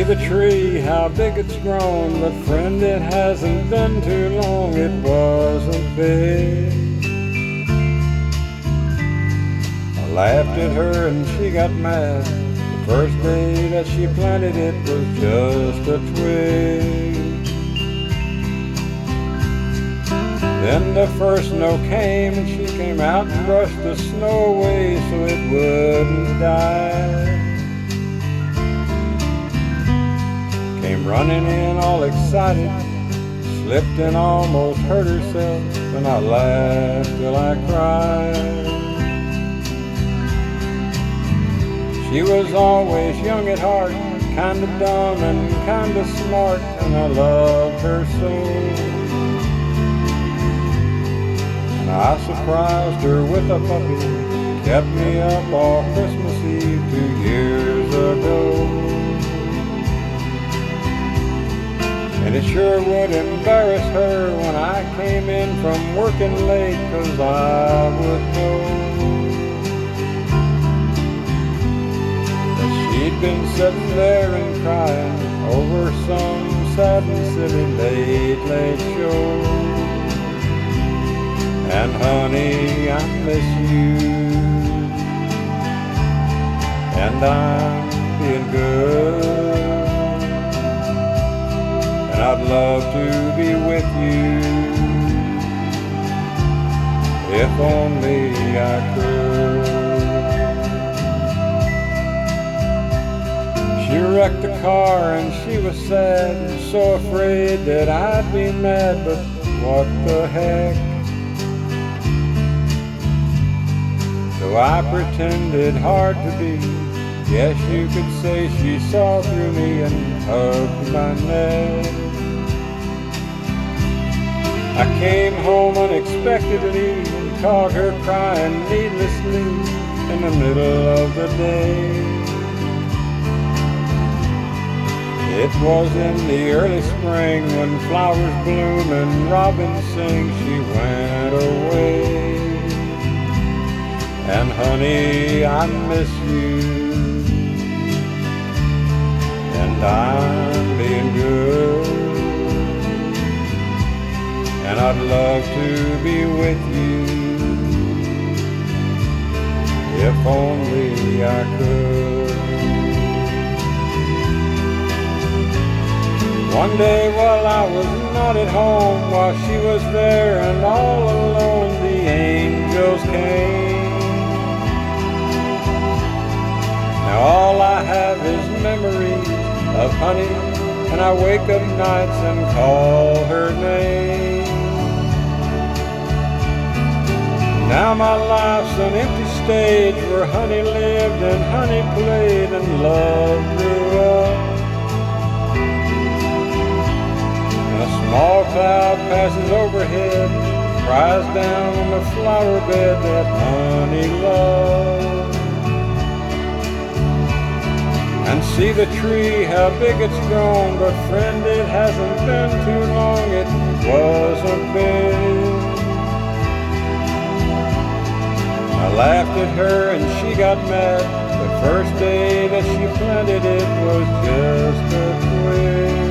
the tree, how big it's grown, but friend, it hasn't been too long, it wasn't big. I laughed at her and she got mad. The first day that she planted it was just a twig. Then the first snow came and she came out and brushed the snow away so it wouldn't die. Came running in all excited, slipped and almost hurt herself, and I laughed till I cried. She was always young at heart, kinda dumb and kinda smart, and I loved her so. And I surprised her with a puppy, kept me up all Christmas Eve 2 years ago. And it sure would embarrass her when I came in from working late, 'cause I would know that she'd been sitting there and crying over some sad and silly late show. And honey, I miss you, and I'm being good. And I'd love to be with you, if only I could. She wrecked the car and she was sad and so afraid that I'd be mad, but what the heck. So I pretended hard to be. Yes, you could say she saw through me and hugged my neck. I came home unexpectedly and caught her crying needlessly in the middle of the day. It was in the early spring when flowers bloom and robins sing. She went away. And honey, I miss you, and I'm being good. And I'd love to be with you, if only I could. One day while I was not at home, while she was there and all alone, the angels came. Now all I have is memories of honey, and I wake up nights and call her name. Now my life's an empty stage where honey lived and honey played and love grew up. And a small cloud passes overhead, cries down on the flower bed that honey loved. And see the tree, how big it's grown, but friend, it hasn't been too long, it wasn't big. I laughed at her and she got mad. The first day that she planted it was just a twig.